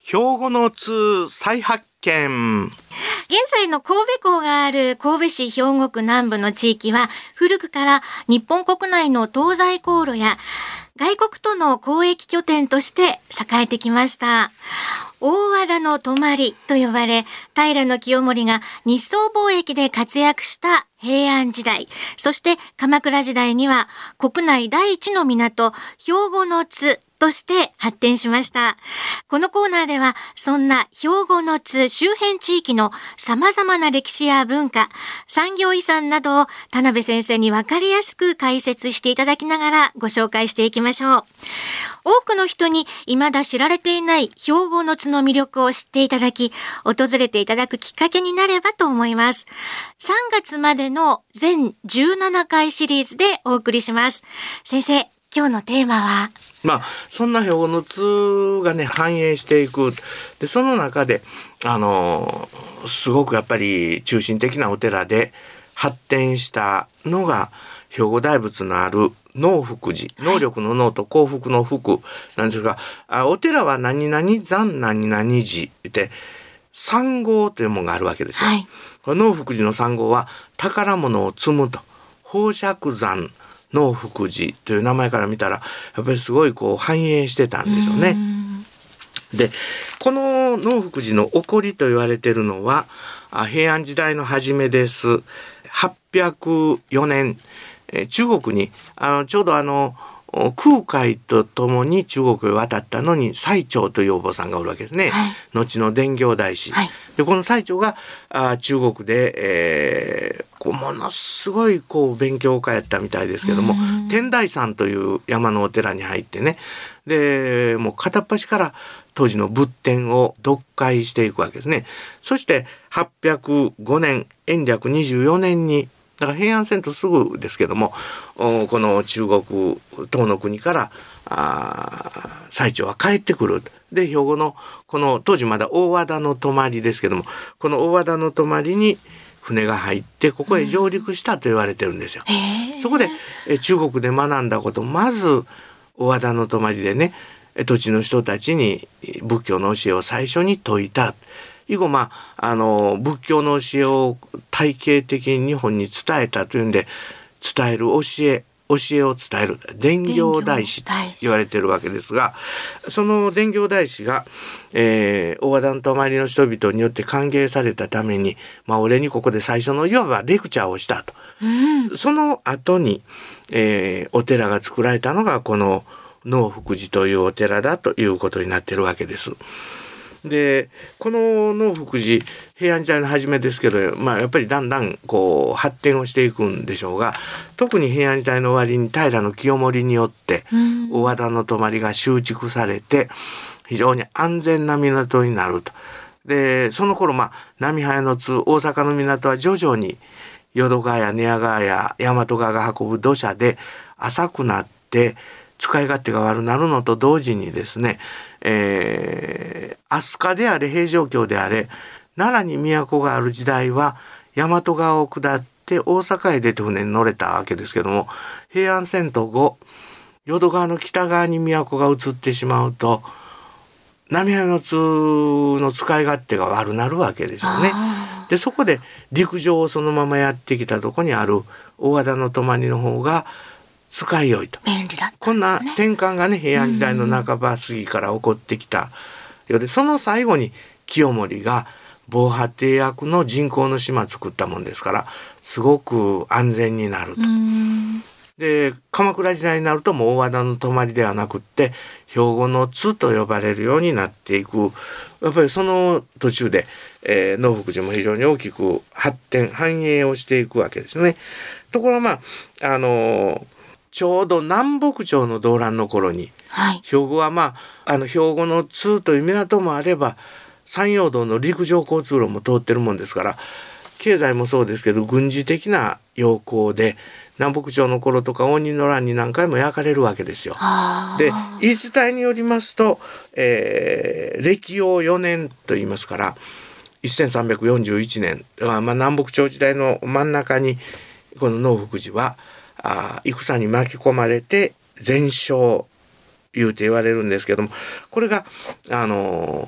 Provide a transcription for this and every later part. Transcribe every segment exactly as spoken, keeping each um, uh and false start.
兵庫の津再発見。 現在の神戸港がある神戸市兵庫区南部の地域は、古くから日本国内の東西航路や外国との交易拠点として栄えてきました。大和田の泊と呼ばれ、平清盛が日宋貿易で活躍した平安時代、そして鎌倉時代には国内第一の港、兵庫の津として発展しました。このコーナーでは、そんな兵庫の津周辺地域の様々な歴史や文化、産業遺産などを田辺先生に分かりやすく解説していただきながらご紹介していきましょう。多くの人に未だ知られていない兵庫の津の魅力を知っていただき、訪れていただくきっかけになればと思います。さんがつまでの全じゅうななかいシリーズでお送りします。先生、今日のテーマは、 まあそんな兵庫の津がね繁栄していく。でその中であのすごくやっぱり中心的なお寺で発展したのが兵庫大仏のある能福寺、能力の能と幸福の福なんですが、あお寺は何々山何々寺って三号というものがあるわけですよ。はい、能福寺の三号は宝物を積むと、宝釈山能福寺という名前から見たらやっぱりすごいこう繁栄してたんでしょうね。うでこの能福寺の起こりと言われているのは平安時代の初めです。はっぴゃくよねん、え中国にあのちょうどあの空海とともに中国へ渡ったのに最澄というお坊さんがおるわけですね。はい、後の伝教大師、はい、でこの最澄があ中国で、えー、こうものすごいこう勉強家やったみたいですけども、天台山という山のお寺に入ってね、でもう片っ端から当時の仏典を読解していくわけですね。そしてはっぴゃくごねん延暦にじゅうよねんにだから平安遷都すぐですけども、この中国東の国から最澄は帰ってくる。で兵庫のこの当時まだ大和田の泊ですけども、この大和田の泊に船が入ってここへ上陸したと言われてるんですよ。うん、そこで中国で学んだこと、まず大和田の泊でね土地の人たちに仏教の教えを最初に説いた。以後まああの仏教の教えを体系的に日本に伝えたというんで、伝える教え教えを伝える伝教大師と言われてるわけですが、その伝教大師が、えー、大和田の泊の人々によって歓迎されたために、まあ俺にここで最初のいわばレクチャーをしたと。うん、その後に、えー、お寺が作られたのがこの能福寺というお寺だということになっているわけです。でこの能福寺平安時代の初めですけど、まあ、やっぱりだんだんこう発展をしていくんでしょうが、特に平安時代の終わりに平清盛によって大和田の泊が修築されて非常に安全な港になると。でその頃、まあ、波早の津大阪の港は徐々に淀川や寝屋川や大和川が運ぶ土砂で浅くなって使い勝手が悪くなるのと同時にですね、えー、飛鳥であれ平城京であれ奈良に都がある時代は大和川を下って大阪へ出て船に乗れたわけですけども、平安遷都後淀川の北側に都が移ってしまうと波早の津の使い勝手が悪くなるわけですよね。でそこで陸上をそのままやってきたとこにある大和田の泊の方が使いよいと。 便利だったんですね。 こんな転換がね平安時代の半ば過ぎから起こってきたようで、その最後に清盛が防波堤役の人工の島作ったもんですからすごく安全になると。で鎌倉時代になるともう大和田の泊ではなくって兵庫の津と呼ばれるようになっていく。やっぱりその途中で、えー、能福寺も非常に大きく発展繁栄をしていくわけですね。ところまああのーちょうど南北朝の動乱の頃に、はい、兵庫はまああの兵庫の津という港もあれば山陽道の陸上交通路も通ってるもんですから、経済もそうですけど軍事的な要項で南北朝の頃とか応仁の乱に何回も焼かれるわけですよ。で言い伝えによりますと、えー、暦陽よねんと言いますからせんさんびゃくよんじゅういちねん、まあ、南北朝時代の真ん中にこの能福寺はあ戦に巻き込まれて全焼言うて言われるんですけども、これがあの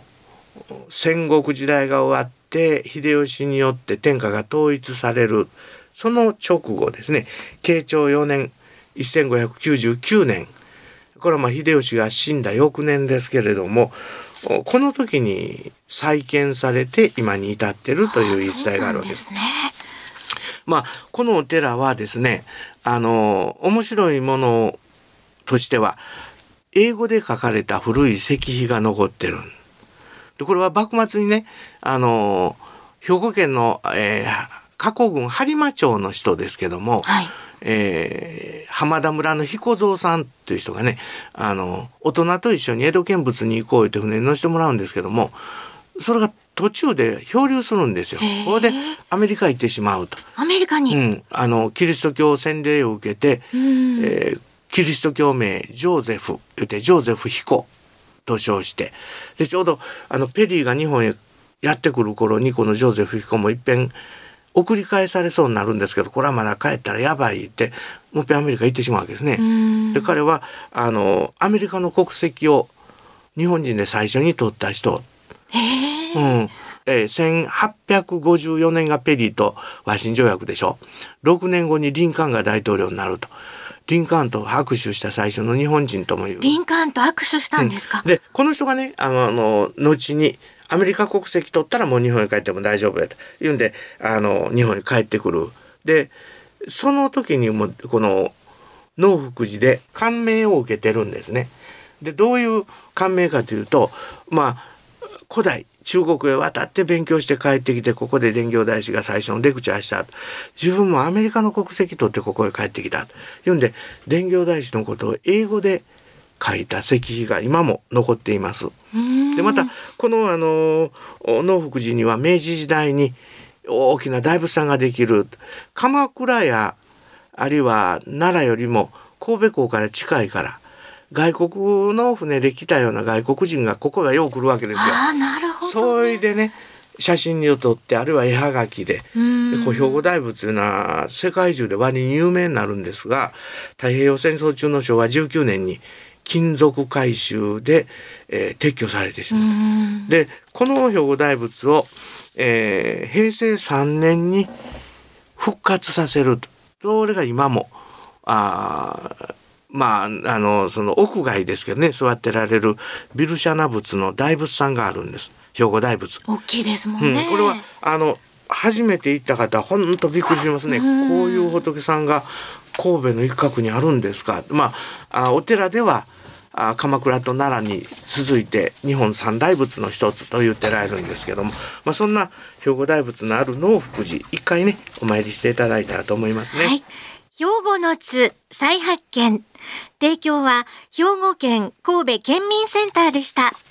戦国時代が終わって秀吉によって天下が統一されるその直後ですね、慶長よねんせんごひゃくきゅうじゅうきゅうねん、これはまあ秀吉が死んだ翌年ですけれども、この時に再建されて今に至っているという言い伝えがあるわけです。 そうなんですね。 まあこのお寺はですね、あの面白いものとしては英語で書かれた古い石碑が残ってる。でこれは幕末にね、あの兵庫県の、えー、加古郡播磨町の人ですけども、 はい、 えー、浜田村の彦蔵さんという人がね、あの大人と一緒に江戸見物に行こうって船に乗せてもらうんですけども、それが途中で漂流するんですよ。これでアメリカ行ってしまうと。 アメリカに、 うん、あのキリスト教洗礼を受けて、 うん、 えー、キリスト教名ジョーゼフ言ってジョーゼフ彦と称して、でちょうどあのペリーが日本へやってくる頃にこのジョーゼフ彦もいっぺん送り返されそうになるんですけど、これはまだ帰ったらやばいってもう一遍アメリカ行ってしまうわけですね。で彼はあのアメリカの国籍を日本人で最初に取った人、 へー、 うんえー、せんはっぴゃくごじゅうよねんがペリーとワシン条約でしょ。ろくねんごにリンカーンが大統領になると。リンカーンと握手した最初の日本人ともいう。 リンカーンと握手したんですか。 うん、でこの人がね、あのあの後にアメリカ国籍取ったらもう日本に帰っても大丈夫やというんで、あの日本に帰ってくる。でその時にもこの農福寺で感銘を受けてるんですね。でどういう感銘かというと、まあ古代中国へ渡って勉強して帰ってきて、ここで伝教大師が最初のレクチャーした。自分もアメリカの国籍取ってここへ帰ってきたというんで、伝教大師のことを英語で書いた石碑が今も残っています。でまたこのあの農福寺には明治時代に大きな大仏さんができる。鎌倉やあるいは奈良よりも神戸港から近いから外国の船で来たような外国人がここがよう来るわけですよ。 あ、なるほどね。 それでね写真に撮ってあるいは絵はがきで、でこう兵庫大仏というのは世界中で割に有名になるんですが、太平洋戦争中のしょわじゅうきゅうねんに金属回収で、えー、撤去されてしまった。でこの兵庫大仏を、えー、へいせいさんねんに復活させると。それが今もあまあ、あのその屋外ですけどね、座ってられるビルシャナ仏の大仏さんがあるんです。兵庫大仏大きいですもんね、 うん、これはあの初めて行った方ほんとびっくりしますね。こういう仏さんが神戸の一角にあるんですか。まあ、あお寺ではあ鎌倉と奈良に続いて日本三大仏の一つと言ってられるんですけども、まあ、そんな兵庫大仏のある農福寺一回ねお参りしていただいたらと思いますね。 はい、兵庫の津再発見。提供は兵庫県神戸県民センターでした。